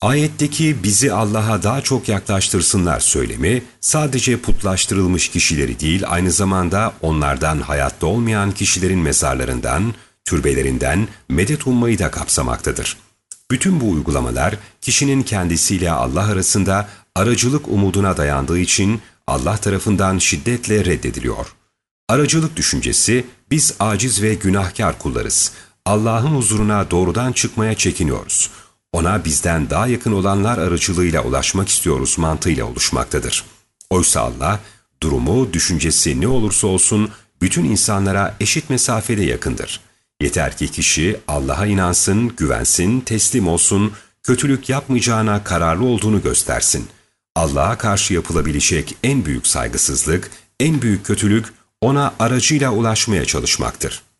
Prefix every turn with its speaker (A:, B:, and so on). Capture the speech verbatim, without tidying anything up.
A: Ayetteki bizi Allah'a daha çok yaklaştırsınlar söylemi, sadece putlaştırılmış kişileri değil, aynı zamanda onlardan hayatta olmayan kişilerin mezarlarından, türbelerinden medet ummayı da kapsamaktadır. Bütün bu uygulamalar, kişinin kendisiyle Allah arasında aracılık umuduna dayandığı için Allah tarafından şiddetle reddediliyor. Aracılık düşüncesi, biz aciz ve günahkar kullarız. Allah'ın huzuruna doğrudan çıkmaya çekiniyoruz. Ona bizden daha yakın olanlar aracılığıyla ulaşmak istiyoruz mantığıyla oluşmaktadır. Oysa Allah, durumu, düşüncesi ne olursa olsun bütün insanlara eşit mesafede yakındır. Yeter ki kişi Allah'a inansın, güvensin, teslim olsun, kötülük yapmayacağına kararlı olduğunu göstersin. Allah'a karşı yapılabilecek en büyük saygısızlık, en büyük kötülük ona aracıyla ulaşmaya çalışmaktır.